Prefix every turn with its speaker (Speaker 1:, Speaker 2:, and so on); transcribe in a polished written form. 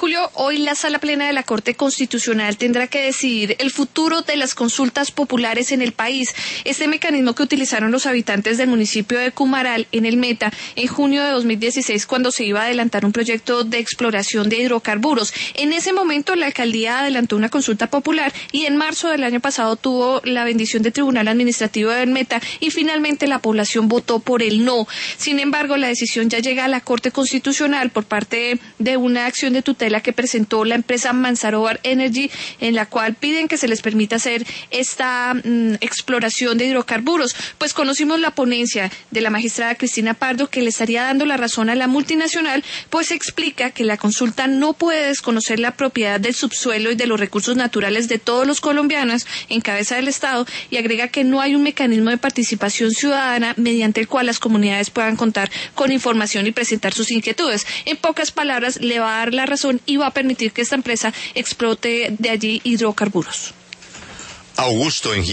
Speaker 1: Julio, hoy la Sala Plena de la Corte Constitucional tendrá que decidir el futuro de las consultas populares en el país. Este mecanismo que utilizaron los habitantes del municipio de Cumaral, en el Meta, en junio de 2016, cuando se iba a adelantar un proyecto de exploración de hidrocarburos. En ese momento, la alcaldía adelantó una consulta popular y en marzo del año pasado tuvo la bendición del Tribunal Administrativo del Meta y finalmente la población votó por el no. Sin embargo, la decisión ya llega a la Corte Constitucional por parte de una acción de tutela que presentó la empresa Manzarovar Energy, en la cual piden que se les permita hacer esta exploración de hidrocarburos. Pues conocimos la ponencia de la magistrada Cristina Pardo, que le estaría dando la razón a la multinacional, pues explica que la consulta no puede desconocer la propiedad del subsuelo y de los recursos naturales de todos los colombianos en cabeza del Estado, y agrega que no hay un mecanismo de participación ciudadana mediante el cual las comunidades puedan contar con información y presentar sus inquietudes. En pocas palabras, le va a dar la razón y va a permitir que esta empresa explote de allí hidrocarburos.
Speaker 2: Augusto,